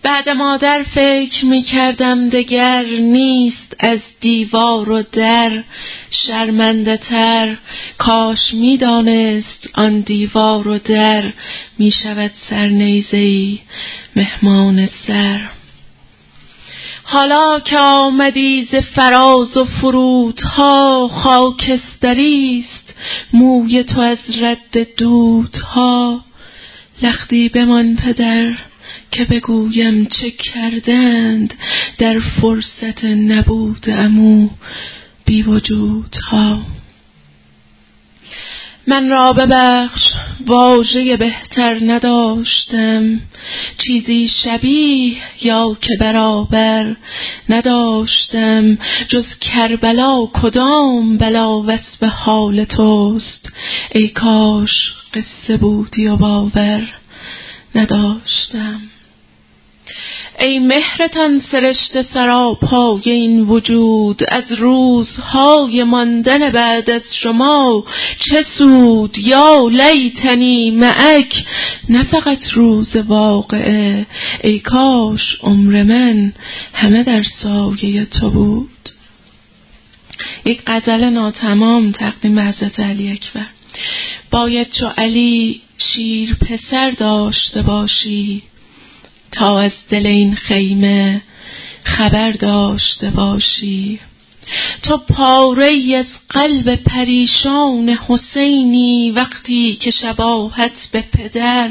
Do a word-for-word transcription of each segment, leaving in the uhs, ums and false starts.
بعد مادر فکر می کردم دگر نیست از دیوار و در شرمنده تر. کاش می دانست آن دیوار و در می شود سرنیزه‌ای مهمان سر. حالا که آمدی ز فراز و فرودها، خاکستریست موی تو از رد دودها. لختی بمان پدر که بگویم چه کردند در فرصت نبود عمو بی وجودها. من را ببخش واژه بهتر نداشتم، چیزی شبیه یا که برابر نداشتم. جز کربلا کدام بلا وصف حال توست، ای کاش قصه بودی و باور نداشتم. ای مهرتان سرشته سراپای این وجود، از روزهای ماندن بعد از شما چه سود؟ یا لیتنی معک، نه فقط روز واقعه، ای کاش عمر من همه در سایه تو بود. یک غزل ناتمام تقدیم به حضرت علی اکبر. باید چو علی شیر پسر داشته باشی، تا از دل این خیمه خبر داشته باشی. تو پاره‌ای از قلب پریشان حسینی، وقتی که شباهت به پدر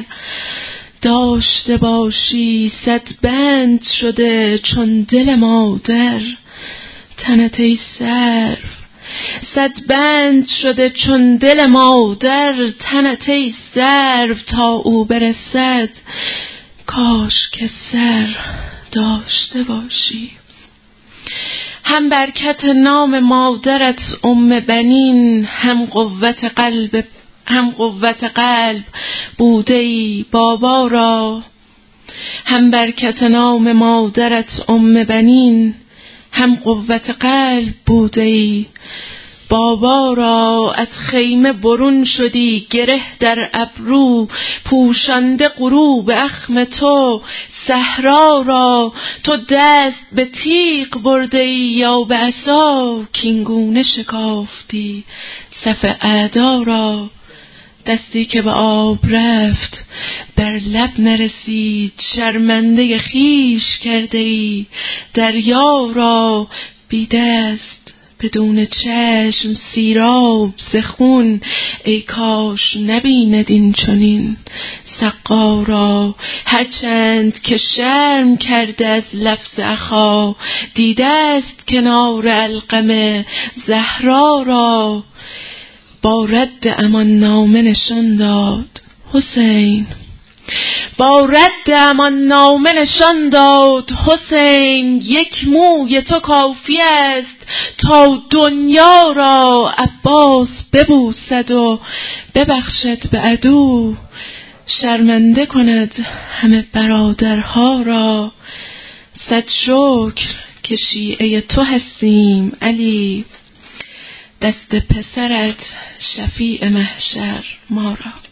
داشته باشی. صد بند شده چون دل مادر تنت ای سرو، صد بند شده چون دل مادر تنت ای سرو. تا او برسد کاش که سر داشته باشی. هم برکت نام مادرت ام بنین، هم قوت قلب هم قوت قلب بوده ای بابا را. هم برکت نام مادرت ام بنین، هم قوت قلب بوده ای بابا را. از خیمه برون شدی گره در ابرو، پوشانده غروب اخم تو صحرا را. تو دست به تیغ برده ای یا به عصا، کینگونه شکافتی صف اعدا را. دستی که به آب رفت بر لب نرسید، شرمنده خویش کرده ای دریا را. بی دست بدون چشم سیراب ز خون، ای کاش نبیند این چنین سقا را. هرچند که شرم کرده از لفظ اخا، دیده است کنار علقم زهرا را. با رد امان نامه نشان داد حسین، با رد امان نامه نشان داد حسین. یک موی تو کافی است تا دنیا را. عباس ببوسد و ببخشد به عدو، شرمنده کند همه برادرها را. صد شکر که شیعه تو هستیم علی، دست پسرت شفیع محشر ما را.